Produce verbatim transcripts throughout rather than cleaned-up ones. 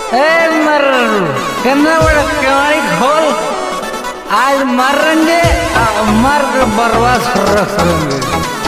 ए मर कितना बड़ा कमाई खोल आज मरेंगे मर बर्बाद रख देंगे।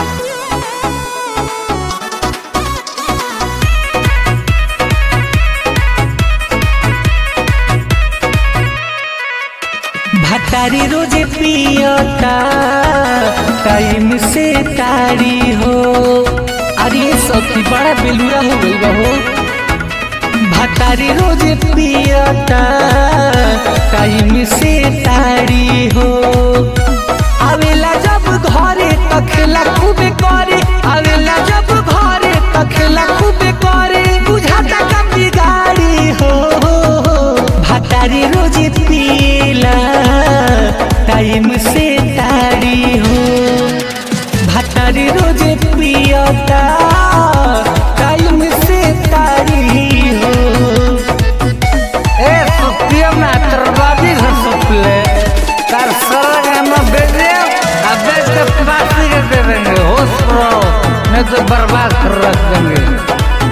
भतारी रोजे पियता टाइम से तारी हो। अरे सखी बड़ा बेलूरा हो गई हो। भतारी रोजे पियता टाइम से तारी हो। आवेला जब घरे त खेला खूबे करे। आवेला जब घरे त खेला खूबे करे। बुझाता कम बिगाड़ी हो। भतारी रोजे पीला टाइम से तारी हो। भतारी रोजे पियता टाइम से तारी हो। ए सुतिया में तरबादी घर सुपले तार सारा में बेचे अब बेच के प्लास्टिक के दे देंगे होश प्रो नहीं तो बर्बाद कर रख देंगे।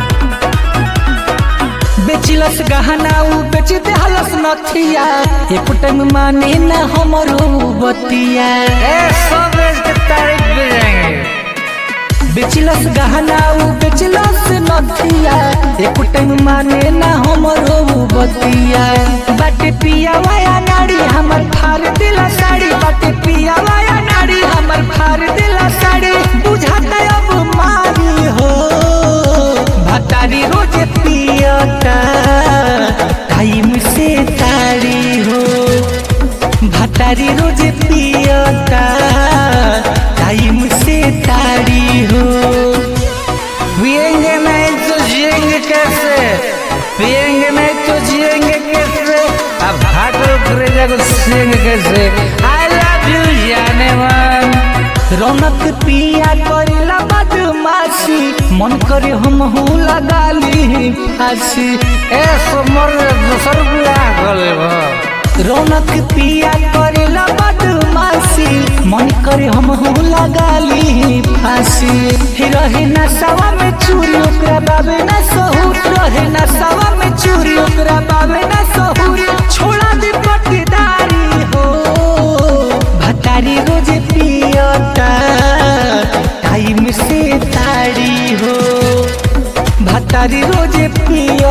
बेचिलस गहना उ बेच दे हलस नथिया। एक टाइम माने न हमरो बतिया। ए सब बेच के तारीफ भी जाएंगे। बेचिलस गहना उ बेचिलस नथिया। एक टाइम माने न हमरो बतिया। बाटे पिया वाया नाड़ी हमर फार दिला साड़ी। बाटे पिया वाया नाड़ी हमर फार दिला साड़ी। बुझाता अब मारी हो। भतारी रोजे पियता टाइम से तारी हो। भतारी रोजे पियता टाइम से तारी हो। पिएंगे नहीं तो जिएंगे कैसे पिएंगे नहीं तो जिएंगे कैसे अब भागो करेजा को सिएंगे कैसे। आई लव यू जाने मन रौनक पिया करेला बदमाशी। मन करे हम हो लगा ली फांसी। ए समर दूसर बियाह गले बा रौनक पिया करेला बदमाशी। मन करे हम हो लगा ली फांसी। रहे न सवा में चूरी ओकरा बाबे न सहूर। रहे न सवा में चूरी ओकरा बाबे न सहूर। छोड़ा दे पट्टीदारी हो। भतारी रोजे पियता टाइम से तारी हो। भतारी रोजे पिय